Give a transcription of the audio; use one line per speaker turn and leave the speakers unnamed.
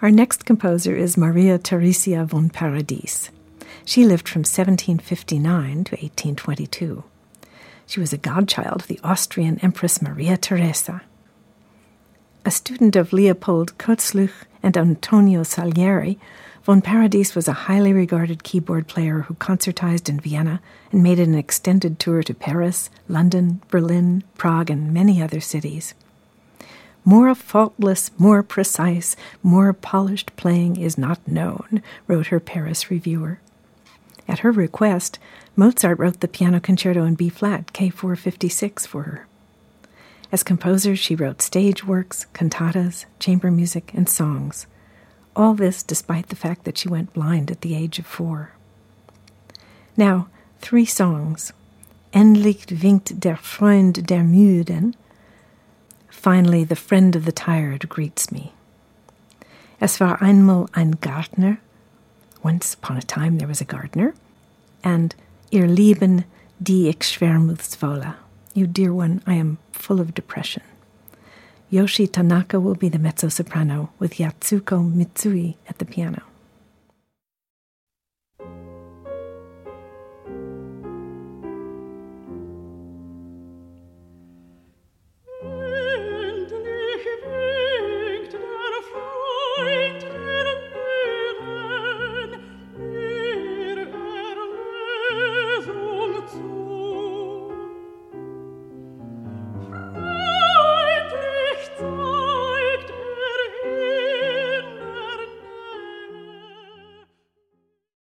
Our next composer is Maria Theresia von Paradis. She lived from 1759 to 1822. She was a godchild of the Austrian Empress Maria Theresa. A student of Leopold Kurzluch and Antonio Salieri, von Paradis was a highly regarded keyboard player who concertized in Vienna and made an extended tour to Paris, London, Berlin, Prague, and many other cities. More faultless, more precise, more polished playing is not known, wrote her Paris reviewer. At her request, Mozart wrote the piano concerto in B-flat, K456, for her. As composer, she wrote stage works, cantatas, chamber music, and songs. All this despite the fact that she went blind at the age of 4. Now, 3 songs. Endlich winkt der Freund der Müden. Finally, the friend of the tired greets me. Es war einmal ein Gärtner. Once upon a time there was a gardener. And Ihr Lieben, die ich schwermutsvolle. You dear one, I am full of depression. Yoshi Tanaka will be the mezzo-soprano with Yatsuko Mitsui at the piano.
Zu